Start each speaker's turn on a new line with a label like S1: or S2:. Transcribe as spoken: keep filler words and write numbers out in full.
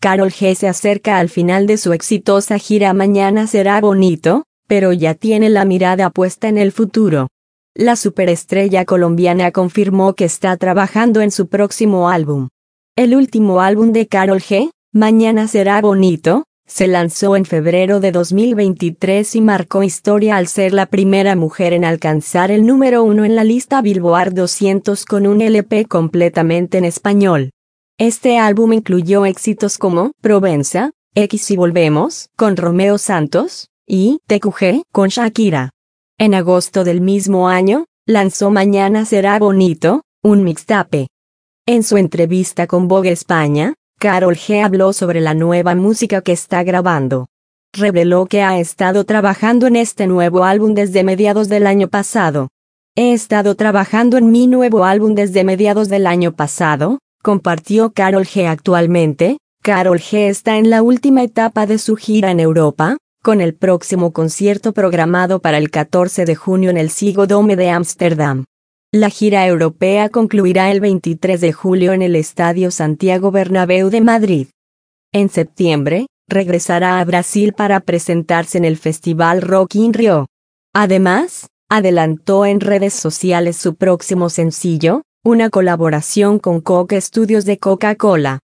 S1: Karol G se acerca al final de su exitosa gira Mañana será bonito, pero ya tiene la mirada puesta en el futuro. La superestrella colombiana confirmó que está trabajando en su próximo álbum. El último álbum de Karol G, Mañana será bonito, se lanzó en febrero de dos mil veintitrés y marcó historia al ser la primera mujer en alcanzar el número uno en la lista Billboard doscientos con un L P completamente en español. Este álbum incluyó éxitos como Provenza, X y Volvemos, con Romeo Santos, y T Q G, con Shakira. En agosto del mismo año, lanzó Mañana será bonito, un mixtape. En su entrevista con Vogue España, Karol G habló sobre la nueva música que está grabando. Reveló que ha estado trabajando en este nuevo álbum desde mediados del año pasado. He estado trabajando en mi nuevo álbum desde mediados del año pasado, compartió Karol G. Actualmente, Karol G está en la última etapa de su gira en Europa, con el próximo concierto programado para el catorce de junio en el Ziggo Dome de Ámsterdam. La gira europea concluirá el veintitrés de julio en el Estadio Santiago Bernabéu de Madrid. En septiembre, regresará a Brasil para presentarse en el Festival Rock in Rio. Además, adelantó en redes sociales su próximo sencillo, una colaboración con Coke Studios de Coca-Cola.